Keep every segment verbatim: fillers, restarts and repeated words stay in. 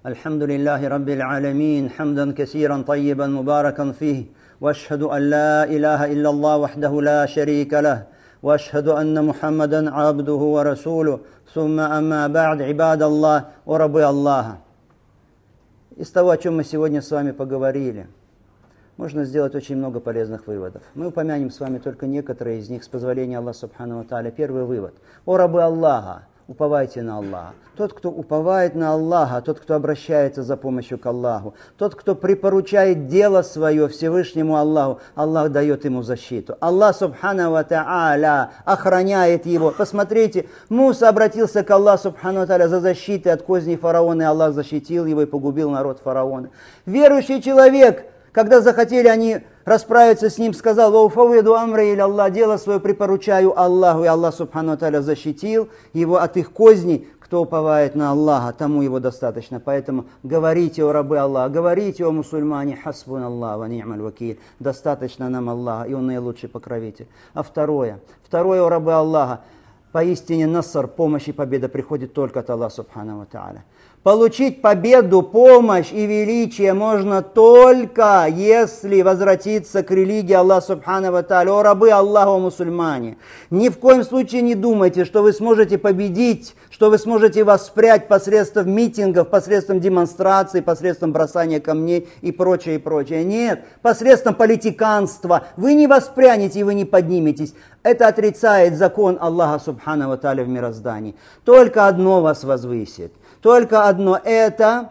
الحمد لله رب العالمين حمدا كثيرا طيبا مباركا فيه واشهد ان لا اله الا الله وحده لا شريك له واشهد ان محمدا عبده ورسوله ثم اما بعد عباد الله ورب الله. Из того, о чем мы сегодня с вами поговорили, можно сделать очень много полезных выводов. Мы упомянем с вами только некоторые из них с позволения Аллаха Субхану ва Тааля. Первый вывод. О рабы Аллаха, уповайте на Аллаха. Тот, кто уповает на Аллаха, тот, кто обращается за помощью к Аллаху, тот, кто припоручает дело свое Всевышнему Аллаху, Аллах дает ему защиту. Аллах Субхану ва Тааля охраняет его. Посмотрите, Муса обратился к Аллаху Субхану ва Тааля за защитой от козней фараона, и Аллах защитил его и погубил народ фараона. Верующий человек, когда захотели они расправиться с ним, сказал: «Вауфавиду амри иля Аллах, дело свое припоручаю Аллаху», и Аллах Субхану ва Тааля защитил его от их козней. Кто уповает на Аллаха, тому его достаточно. Поэтому говорите, о рабы Аллаха, говорите, о мусульмане: хасбун Аллах ва ни'маль вакиль, достаточно нам Аллаха, и Он наилучший покровитель. А второе, второе, о рабы Аллаха, поистине наср, помощь и победа приходит только от Аллаха Субхану ва Тааля. Получить победу, помощь и величие можно только, если возвратиться к религии Аллаха Субхану ва Тааля. О рабы Аллаха, о мусульмане, ни в коем случае не думайте, что вы сможете победить, что вы сможете воспрять посредством митингов, посредством демонстраций, посредством бросания камней и прочее, и прочее. Нет, посредством политиканства вы не воспрянете и вы не подниметесь. Это отрицает закон Аллаха Субхану ва Тааля в мироздании. Только одно вас возвысит. Только одно – это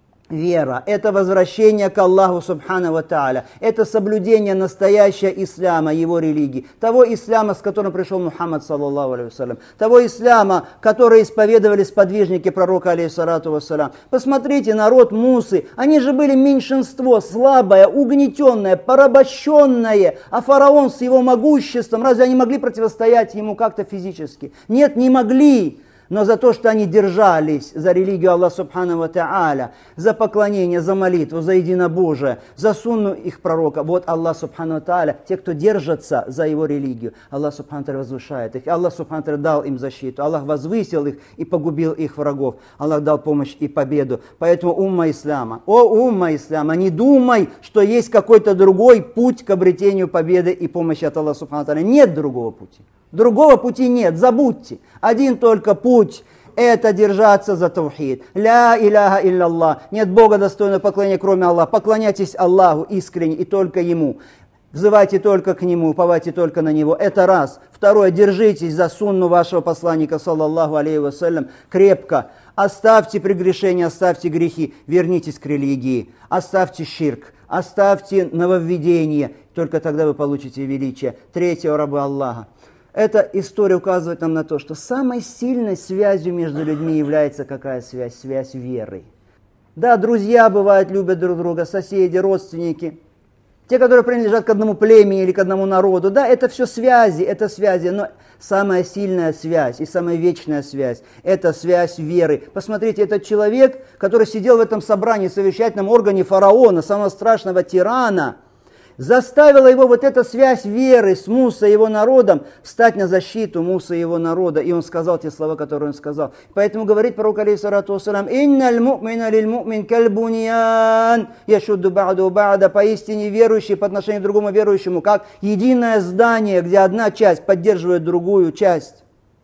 вера, это возвращение к Аллаху Субхану ва Тааля, это соблюдение настоящего ислама, его религии, того ислама, с которым пришел Мухаммад, саллаллаху алейхи вассалям, того ислама, который исповедовали сподвижники пророка, алейхиссалату вассалям. Посмотрите, народ Мусы, они же были меньшинство, слабое, угнетенное, порабощенное, а фараон с его могуществом, разве они могли противостоять ему как-то физически? Нет, не могли. Но за то, что они держались за религию Аллаха Субхану ва Тааля, за поклонение, за молитву, за единобожие, за сунну их пророка, вот Аллах Субхану ва Тааля, те, кто держатся за его религию, Аллах Субхану ва Тааля возвышает их. Аллах Субхану ва Тааля дал им защиту, Аллах возвысил их и погубил их врагов. Аллах дал помощь и победу. Поэтому умма ислама, о умма ислама, не думай, что есть какой-то другой путь к обретению победы и помощи от Аллаха Субхану ва Тааля. Нет другого пути. Другого пути нет, забудьте. Один только путь – это держаться за тавхид. Ля иляха илля. Нет Бога достойного поклонения, кроме Аллаха. Поклоняйтесь Аллаху искренне и только Ему. Взывайте только к Нему, уповайте только на Него. Это раз. Второе, держитесь за сунну вашего посланника, саллаллаху алейхи вассалям, крепко. Оставьте прегрешения, оставьте грехи, вернитесь к религии. Оставьте ширк, оставьте нововведение. Только тогда вы получите величие. Третье, о рабы Аллаха. Эта история указывает нам на то, что самой сильной связью между людьми является какая связь? Связь веры. Да, друзья бывают, любят друг друга, соседи, родственники, те, которые принадлежат к одному племени или к одному народу. Да, это все связи, это связи, но самая сильная связь и самая вечная связь – это связь веры. Посмотрите, этот человек, который сидел в этом собрании, в совещательном органе фараона, самого страшного тирана, заставила его вот эта связь веры с Мусой и его народом встать на защиту Мусы и его народа. И он сказал те слова, которые он сказал. Поэтому говорит пророк, алейхиссалату вассалям: «Инналь му'мина лиль му'мин кальбуньян, яшудду ба'ду ба'да». Поистине верующий по отношению к другому верующему, как единое здание, где одна часть поддерживает другую часть.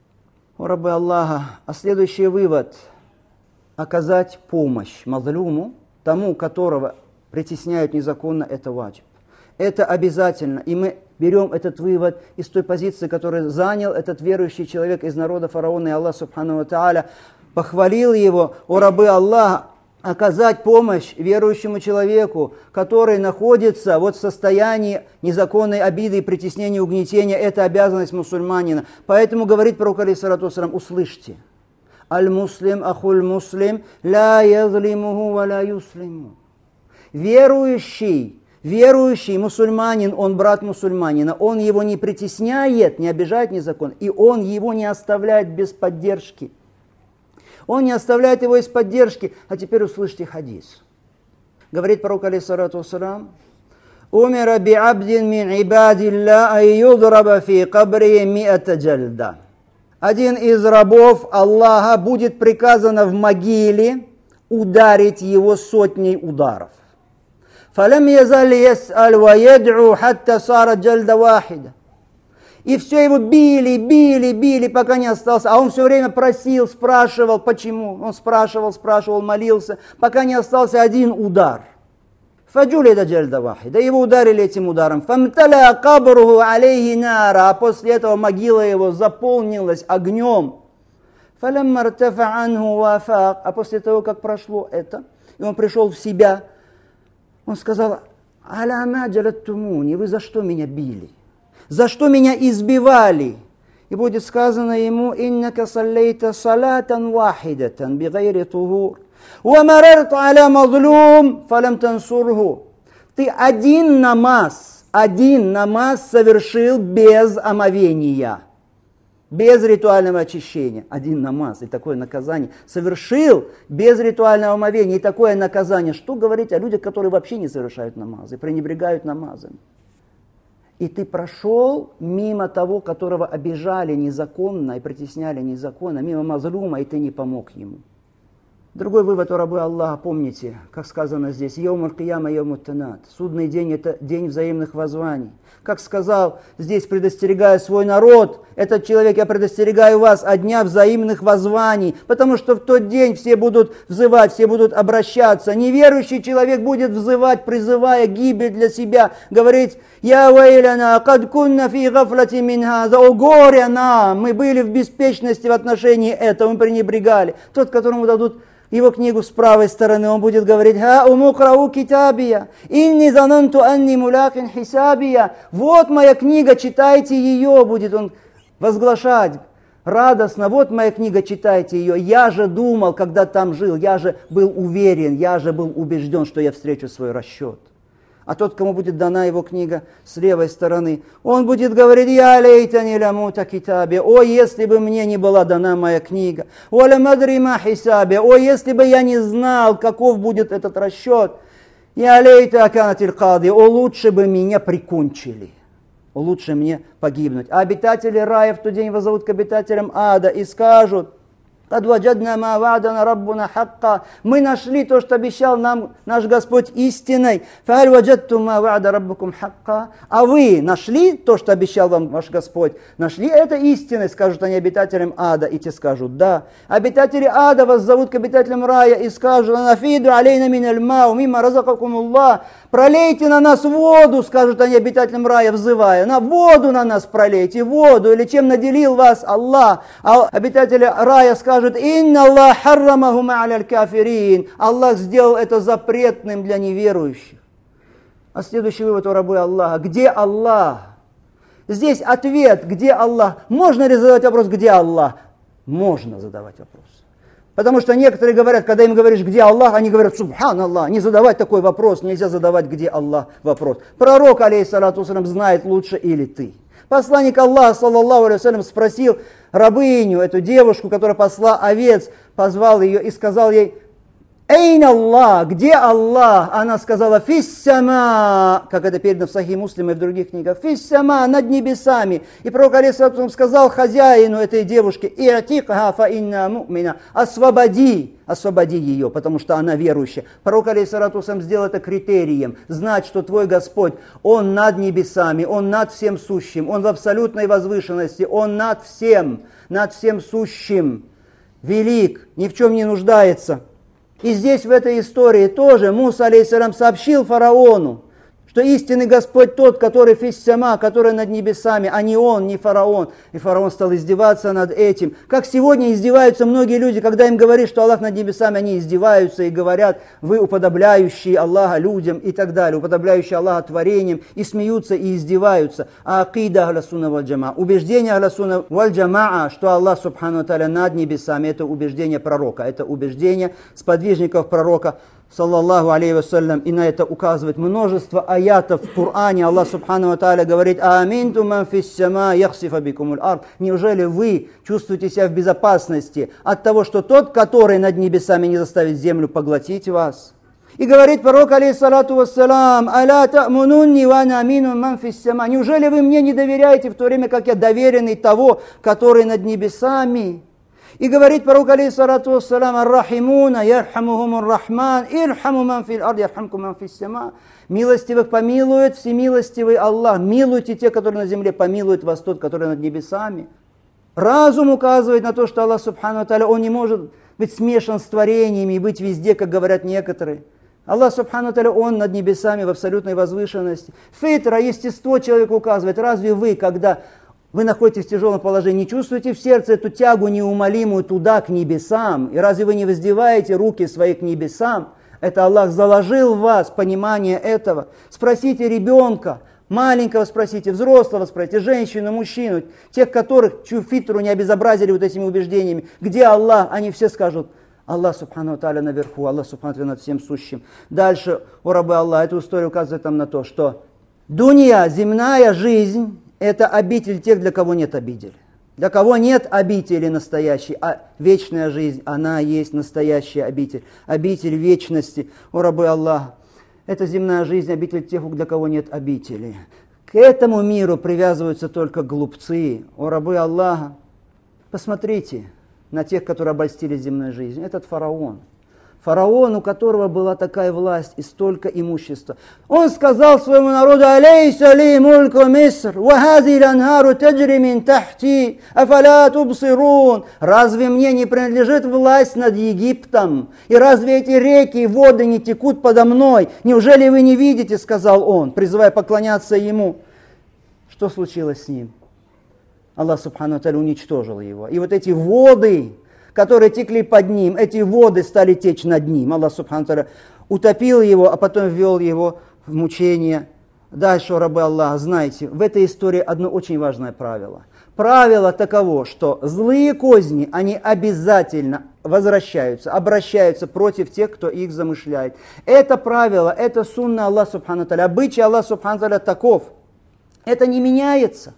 О рабы Аллаха, а следующий вывод – оказать помощь мазлюму, тому, которого притесняют незаконно, это ваджиб. Это обязательно. И мы берем этот вывод из той позиции, которую занял этот верующий человек из народа фараона, и Аллах Субхану ва Тааля похвалил его: о рабы Аллаха, оказать помощь верующему человеку, который находится вот в состоянии незаконной обиды, притеснения, угнетения. Это обязанность мусульманина. Поэтому говорит пророк, алейхиссалату вассалям: услышьте. Аль-муслим ахуль муслим ла язлимуху ва ла юслиму. Верующий, Верующий мусульманин, он брат мусульманина, он его не притесняет, не обижает незаконно, и он его не оставляет без поддержки. Он не оставляет его без поддержки. А теперь услышьте хадис. Говорит пророк, алейхиссалату вассалям: «Умира би абдин мин ибадилля ай юдраба фи кабри миата джальда». Один из рабов Аллаха будет приказано в могиле ударить его сотней ударов. فَلَمْ يَزَلْ يَسْأَلْ وَيَدْعُوا حَتَّى صَارَتْ جَلْدَ وَاحِدَةً. И все его били, били, били, пока не остался. А он все время просил, спрашивал, почему. Он спрашивал, спрашивал, молился, пока не остался один удар. فَجُلِدَ جَلْدَ وَاحِدَةً. Его ударили этим ударом. فَامْتَلَأَ قَبْرُهُ عَلَيْهِ نَارًا. А после этого могила его заполнилась огнем. فَلَمَّا ارْتَفَعَ عَنْهُ وَافَاقَ. А после того, как прошло это, и он пришел в себя, он сказал: «Аля ма джалаттумуни, вы за что меня били? За что меня избивали?» И будет сказано ему: «Иннака саллейта салатан вахидатан бигайри тухур, ва марарта аля мазлум, фалам тансурху». Ты один намаз, один намаз совершил без омовения, без ритуального очищения. Один намаз и такое наказание совершил без ритуального омовения и такое наказание. Что говорить о людях, которые вообще не совершают намазы, пренебрегают намазами? И ты прошел мимо того, которого обижали незаконно и притесняли незаконно, мимо мазлума, и ты не помог ему. Другой вывод у рабы Аллаха, помните, как сказано здесь: «Йоум аль-кияма йоум ат-танат». Судный день – это день взаимных воззваний. Как сказал здесь, предостерегая свой народ, этот человек: «Я предостерегаю вас от дня взаимных воззваний», потому что в тот день все будут взывать, все будут обращаться. Неверующий человек будет взывать, призывая гибель для себя, говорить: «Я вейляна, кад кунна фи гафлати мин хаза». О горе нам, мы были в беспечности в отношении этого, мы пренебрегали. Тот, которому дадут его книгу с правой стороны, он будет говорить: «Ха умукрау китабия, инни зананту анни мулакин хисабия». Вот моя книга, читайте ее, будет он возглашать радостно: вот моя книга, читайте ее. Я же думал, когда там жил, я же был уверен, я же был убежден, что я встречу свой расчет. А тот, кому будет дана его книга с левой стороны, он будет говорить: «Я лейтани лямута китаби». О, если бы мне не была дана моя книга. «О, лямадри ма хисаби». О, если бы я не знал, каков будет этот расчет. «Я лейта аканатиль кади». О, лучше бы меня прикончили. О, лучше мне погибнуть. А обитатели рая в тот день воззовут к обитателям ада и скажут: «Кад ваджадна ма ва'дана раббуна хакка». Мы нашли то, что обещал нам наш Господь истиной. «Фа'аль ваджадтум ма ва'да раббукум хакка». А вы нашли то, что обещал вам ваш Господь? Нашли это истиной, скажут они обитателям ада. И те скажут: «Да». Обитатели ада воззовут к обитателям рая и скажут: «Нафиду алейна миналь мау мимма разакакумуллах». Пролейте на нас воду, скажут они обитателям рая, взывая. На воду на нас пролейте, воду, или чем наделил вас Аллах. А обитатели рая скажут: «Инна Аллах харрамахума аля кафирин». Аллах сделал это запретным для неверующих. А следующий вывод у рабы Аллаха: где Аллах? Здесь ответ: где Аллах? Можно ли задавать вопрос, где Аллах? Можно задавать вопрос. Потому что некоторые говорят, когда им говоришь, где Аллах, они говорят: «Субхан Аллах». Не задавать такой вопрос, нельзя задавать, где Аллах, вопрос. Пророк, алейхиссалату вассалям, знает лучше или ты. Посланник Аллаха, саллаллаху алейхи вассалям, спросил рабыню, эту девушку, которая пасла овец, позвал ее и сказал ей: «Эйн Аллах, где Аллах?» Она сказала: «Фиссама», как это передано в Сахих Муслиме и в других книгах, «Фиссама», над небесами. И пророк алейхиссалату сказал хозяину этой девушки: «И'тикха фа инна му'мина», освободи, освободи ее, потому что она верующая. Пророк алейхиссалату сделал это критерием, знать, что твой Господь, Он над небесами, Он над всем сущим, Он в абсолютной возвышенности, Он над всем, над всем сущим, велик, ни в чем не нуждается. И здесь в этой истории тоже Муса, алейхиссалям, сообщил фараону, что истинный Господь тот, который фиссама, который над небесами, а не он, не фараон. И фараон стал издеваться над этим. Как сегодня издеваются многие люди, когда им говорят, что Аллах над небесами, они издеваются и говорят: «Вы уподобляющие Аллаха людям» и так далее, уподобляющие Аллаха творениям, и смеются и издеваются. А акида ахля сунна валь джамаа, убеждение ахля сунна валь джамаа, что Аллах субхану ва тааля над небесами, это убеждение пророка, это убеждение сподвижников пророка, саллаллаху алейхи вассалям, и на это указывает множество аятов в Коране. Аллах субхану ва тааля говорит: «Аминту ман фиссама яхсифа бикумуль ард». Неужели вы чувствуете себя в безопасности от того, что тот, который над небесами, не заставит землю поглотить вас? И говорит пророк, алейхиссалату вассалам: «Аля та'мунунни ва ана амину ман фиссама». Неужели вы мне не доверяете, в то время как я доверенный того, который над небесами? И говорит пророк, алейхиссалату вассалам, «Ар-рахимуна, ярхамухумур рахман, ирхаму ман фил ард, ярхамку ман фис сама». Милостивых помилует всемилостивый Аллах. Милуйте те, которые на земле, помилует вас тот, который над небесами. Разум указывает на то, что Аллах, субхану ва тааля, Он не может быть смешан с творениями и быть везде, как говорят некоторые. Аллах, субхану ва тааля, Он над небесами в абсолютной возвышенности. Фитра, естество человека указывает. Разве вы, когда вы находитесь в тяжелом положении, не чувствуете в сердце эту тягу неумолимую туда, к небесам? И разве вы не воздеваете руки свои к небесам? Это Аллах заложил в вас понимание этого. Спросите ребенка, маленького спросите, взрослого спросите, женщину, мужчину, тех, которых чью фитру не обезобразили вот этими убеждениями. Где Аллах? Они все скажут: Аллах, субхану ва тааля, наверху, Аллах, субхану ва тааля, над всем сущим. Дальше, о рабы Аллах, эта история указывает нам на то, что дунья, земная жизнь, это обитель тех, для кого нет обители. Для кого нет обители настоящей, а вечная жизнь, она есть настоящая обитель. Обитель вечности, о рабы Аллаха. Это земная жизнь, обитель тех, для кого нет обители. К этому миру привязываются только глупцы, о рабы Аллаха. Посмотрите на тех, которые обольстили земной жизнью. Этот фараон. Фараон, у которого была такая власть и столько имущества. Он сказал своему народу: «Алейса ли мульку Миср, ва хази ланхару таджри мин тахти, афаля тубсирун». Разве мне не принадлежит власть над Египтом? И разве эти реки и воды не текут подо мной? Неужели вы не видите, сказал он, призывая поклоняться ему. Что случилось с ним? Аллах, субхану ва тааля, уничтожил его. И вот эти воды, которые текли под ним, эти воды стали течь над ним. Аллах, субхану ва тааля, утопил его, а потом ввел его в мучение. Дальше, рабы Аллаха, знаете, в этой истории одно очень важное правило. Правило таково, что злые козни, они обязательно возвращаются, обращаются против тех, кто их замышляет. Это правило, это сунна Аллаха, субхану ва тааля, обычай Аллаха, субхану ва тааля, таков. Это не меняется.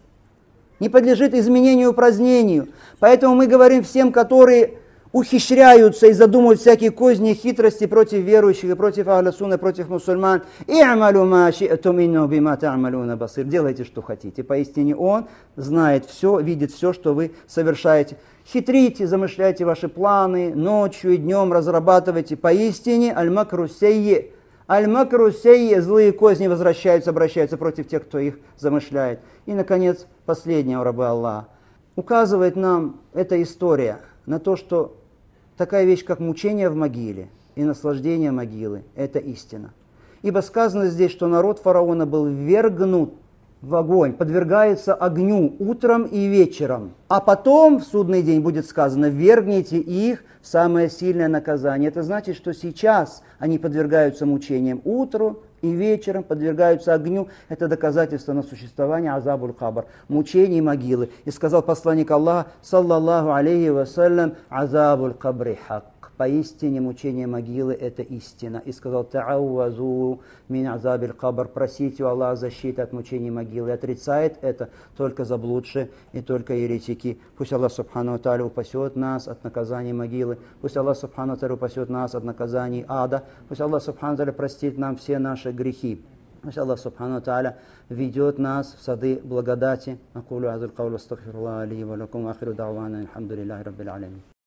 Не подлежит изменению, упразднению. Поэтому мы говорим всем, которые ухищряются и задумывают всякие козни и хитрости против верующих и против ахля сунны, против мусульман: «И'малу ма ши'тум иннаху бима та'малуна басир». Делайте, что хотите. Поистине Он знает все, видит все, что вы совершаете. Хитрите, замышляйте ваши планы, ночью и днем разрабатывайте. Поистине аль-макру сейи. Аль-макру сейи, злые козни возвращаются, обращаются против тех, кто их замышляет. И, наконец, последнее, рабы Аллаха. Указывает нам эта история на то, что такая вещь, как мучение в могиле и наслаждение могилы, это истина. Ибо сказано здесь, что народ фараона был ввергнут в огонь, подвергается огню утром и вечером. А потом в судный день будет сказано: ввергните их в самое сильное наказание. Это значит, что сейчас они подвергаются мучениям утром и вечером, подвергаются огню. Это доказательство на существование азабуль кабр, мучений могилы. И сказал посланник Аллаха, саллаллаху алейхи вассалям: азабуль кабри хак. Поистине мучение могилы – это истина. И сказал: та'ауазу мин азабиль кабр. Просите у Аллаха защиты от мучений могилы. И отрицает это только заблудшие и только еретики. Пусть Аллах, субхану ва тааля, упасет нас от наказаний могилы. Пусть Аллах, субхану ва тааля, упасет нас от наказаний ада. Пусть Аллах, субхану ва тааля, простит нам все наши грехи. Пусть Аллах, субхану ва тааля, ведет нас в сады благодати. Акулу азаль каулу астагфируллах ли ва лакум, ахиру да'вана, алхамдулиллахи раббил алямин.